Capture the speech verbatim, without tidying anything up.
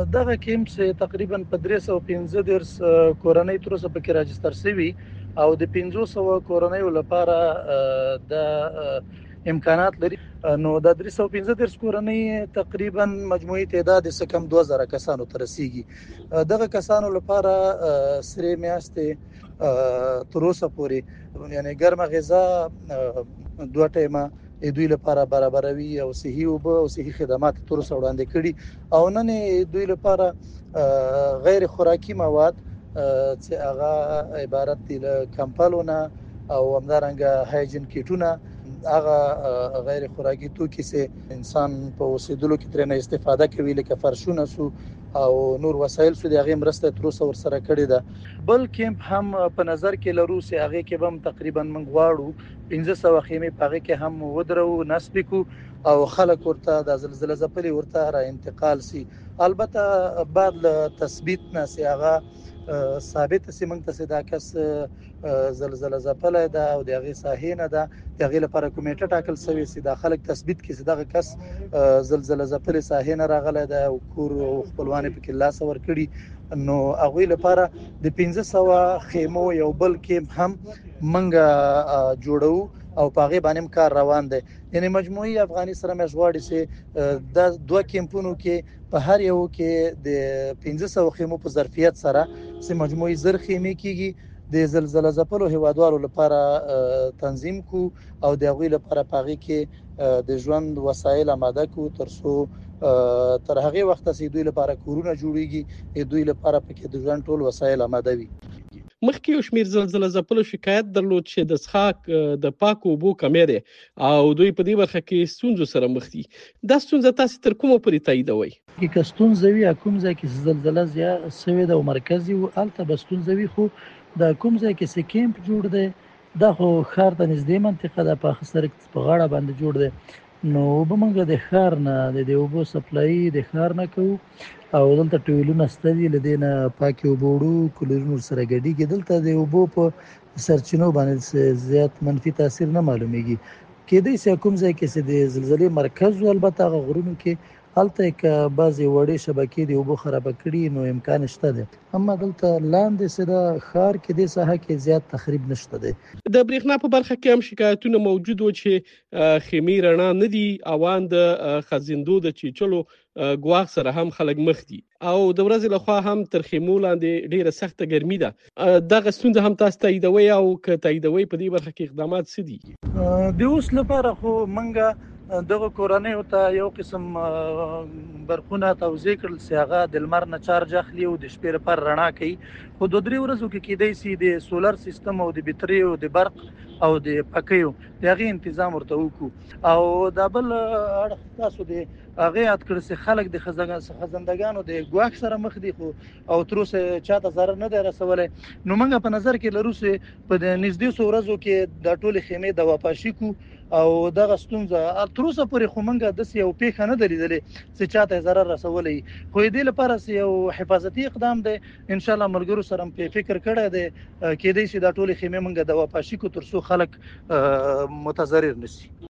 دغه کیمپ چې تقریبا په درې سوه پنځه دېرش کورنۍ تر اوسه پکې راجستر شوي او د پنځه سوه کورنیو لپاره د امکانات لري. نو د درې سوه پنځه دېرش کورنۍ تقریبا مجموعي تعداد څه کم دوه زره کسانو ته رسیږي. دغه کسانو لپاره سرې میاشتې تر اوسه پورې یعنی ګرمه غذا دوه ټیمه دوی لپاره برابروي او صحي اوبه او صحي خدمات تر اوسه وړاندې کړي او نن دوی لپاره غیر خوراکي مواد چې هغه عبارت دي له کمپلونه او همدارنګه هایجین کیټونه، هغه غیر خوراکي توکي چې انسان په اوسېدلو کې ترې نه استفاده کوي لکه فرشونه سو او نور وسایل سو، د هغې مرسته تر اوسه ورسره کړې ده. بل کیمپ هم په نظر کې لرو چې هغې کې به هم تقریبا موږ غواړو پنځه سوه خیمې په هغې کې هم ودرو، نصب کړو او خلک ورته د زلزله ځپلي ورته را انتقال سي. البته بعد له تثبیت نه چې هغه ثابت سي موږ ته چې دا کس زلزله ځپلی ده او د هغې ساحې نه ده، د هغې لپاره کمیټه ټاکل شوې چې دا خلک تثبیت کړي چې دغه کس زلزله ځپلې ساحې نه راغلی ده او کور او خپلوان یې پکې لاسه ورکړي. نو هغوی لپاره د پنځه سوه خیمو یو بل کیمپ هم موږ جوړو او په هغې باندې هم کار روان دی. یعنې مجموعي افغاني سره میاشت غواړي چې دا دوه کیمپونو کې په هر یو کې د پنځه سوه خیمو په ظرفیت سره چې مجموعي زر خیمې کېږي د زلزله ځپلو هیوادوالو لپاره تنظیم کو او د هغوی لپاره په هغې کې د ژوند وسایل آماده کو تر څو تر هغې وخته چې دوی لپاره کورونه جوړیږي، دوی لپاره پکې د ژوند ټول وسایل آماده وي. مخکې یو شمېر زلزله ځپلو شکایت درلود چې د څښاک د پاکو اوبو کمی دی او دوی په دې برخه کې ستونزو سره مخ دي. دا ستونزه تاسې تر کومه پورې تاییدوئ؟ که ستونزه وي کوم ځای کې زلزله زیات شوې ده او مرکزي وي هلته به ستونزه وي، خو دا کوم ځای کې چې کیمپ جوړ دی دا خو ښار ته نږدې منطقه ده، په سړک په غاړه باندې جوړ دی. نو اوبه موږ د ښار نه د دې اوبو سپلایي د ښار نه کوو او دلته ټویلونه شته دي، له دې نه پاکې اوبه وړو، کلورونه ورسره ګډېږي. دلته د اوبو په سرچینو باندې زیات منفي تاثیر نه معلومیږي. کېدای شي کوم ځای کې چې د زلزلې مرکز و البته هغه غرونو کې هلته که بعضې وړې شبکې د اوبو خرابه کړي نو امکان شته دی، اما دلته لاندې چې ده ښار کې دې ساحه کې زیات تخریب نشته دی. د برېښنا په برخه کې هم شکایتونه موجود و چې خیمې رڼا نه دي، اوان د خزیندو د چیچلو ګواښ سره هم خلک مخ دي او د ورځې لخوا هم تر خیمو لاندې ډیره سخته ګرمي ده. دغه ستونزه هم تاسو تاییدوئ او که تاییدوئ په دې برخه کې اقدامات څه دي؟ د اوس لپاره خو موږ دغه کورنیو ته یو قسم برقونه توزیع کړل چې هغه د لمر نه چارج اخلي او د شپې لپاره رڼا کوي، خو دوه درې ورځو کې کېدای شي د سولر سیستم او د بټریو د برق او د پکیو د هغې تنظیم ورته وکړو. او دا بل اړخ تاسو د هغې یاد کړ چې خلک د خزندګانو د ګواښ سره مخ دي خو او تر اوسه چاته ضرر نه دی رسولی. نو موږ په نظر کې لرو چې په د نږدې څو ورځو کې دا ټولې خیمې دواپاشي کړو او دغه ستونزه تر اوسه پورې خو موږ داسې یو پیښه نه ده لیدلې چې چاته ضرر رسولی، خو دې لپاره چې یو حفاظتي اقدام دی انشاءالله ملګرو سره هم فکر کړی دی، کېدای شي دا ټولې خیمې موږ دواپاشي کړو تر څو خلک متضرر نشي.